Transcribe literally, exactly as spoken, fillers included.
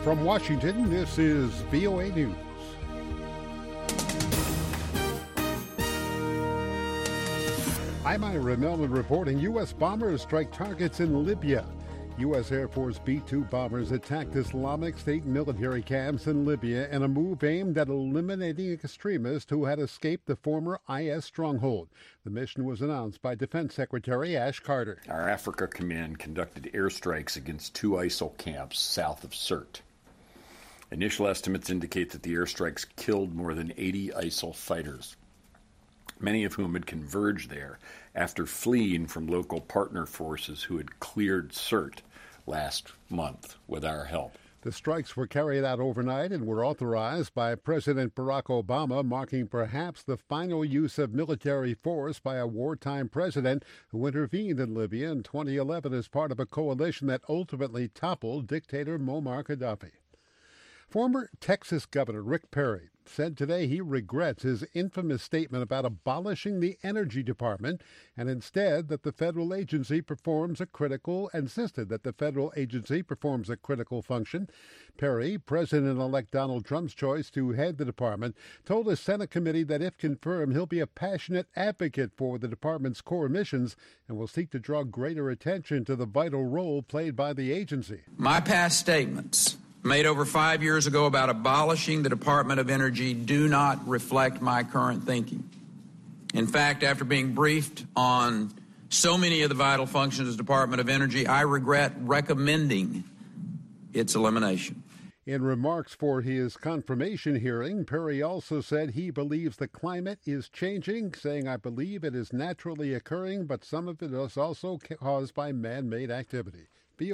From Washington, this is V O A News. I'm Ira Melman reporting U S bombers strike targets in Libya. U S Air Force B two bombers attacked Islamic State military camps in Libya in a move aimed at eliminating extremists who had escaped the former I S stronghold. The mission was announced by Defense Secretary Ash Carter. Our Africa Command conducted airstrikes against two ISIL camps south of Sirte. Initial estimates indicate that the airstrikes killed more than eighty ISIL fighters, many of whom had converged there after fleeing from local partner forces who had cleared Sirte last month with our help. The strikes were carried out overnight and were authorized by President Barack Obama, marking perhaps the final use of military force by a wartime president who intervened in Libya in twenty eleven as part of a coalition that ultimately toppled dictator Muammar Gaddafi. Former Texas Governor Rick Perry said today he regrets his infamous statement about abolishing the Energy Department and instead that the federal agency performs a critical, insisted that the federal agency performs a critical function. Perry, President-elect Donald Trump's choice to head the department, told a Senate committee that if confirmed, he'll be a passionate advocate for the department's core missions and will seek to draw greater attention to the vital role played by the agency. My past statements made over five years ago about abolishing the Department of Energy do not reflect my current thinking. In fact, after being briefed on so many of the vital functions of the Department of Energy, I regret recommending its elimination. In remarks for his confirmation hearing, Perry also said he believes the climate is changing, saying, "I believe it is naturally occurring, but some of it is also caused by man-made activity."